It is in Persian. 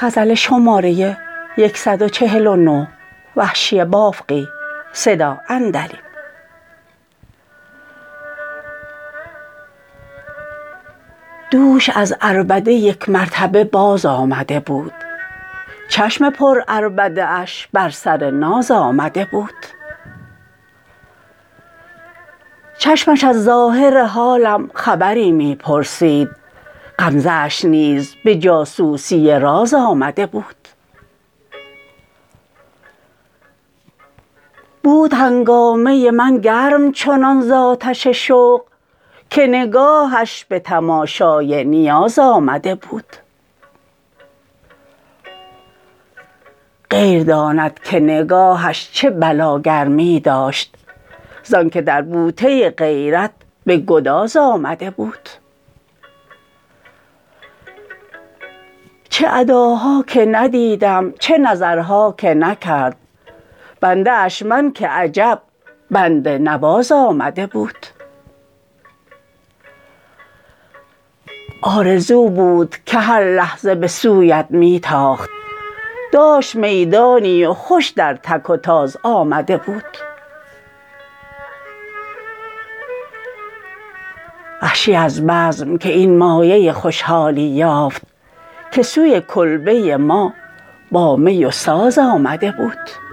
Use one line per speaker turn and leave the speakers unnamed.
غزل شماره 149 وحشی بافقی صدا اندریم. دوش از عربده یک مرتبه باز آمده بود، چشم پر عربده اش بر سر ناز آمده بود. چشمش از ظاهر حالم خبری می پرسید، غمزه اش نیز به جاسوسی راز آمده بود. بود هنگامه من گرم چنان ز آتش شوق، که نگاهش به تماشای نیاز آمده بود. غیر داند که نگاهش چه بلاگرمی داشت، زانکه در بوته غیرت به گداز آمده بود. چه اداها که ندیدم، چه نظرها که نکرد، بنده اش من که عجب بنده نواز آمده بود. آرزو بود که هر لحظه به سویت می تاخت، داشت میدانی و خوش در تک و تاز آمده بود. وحشی از بزم که این مایه خوشحالی یافت، که سوی کلبه ما با می و ساز آمده بود.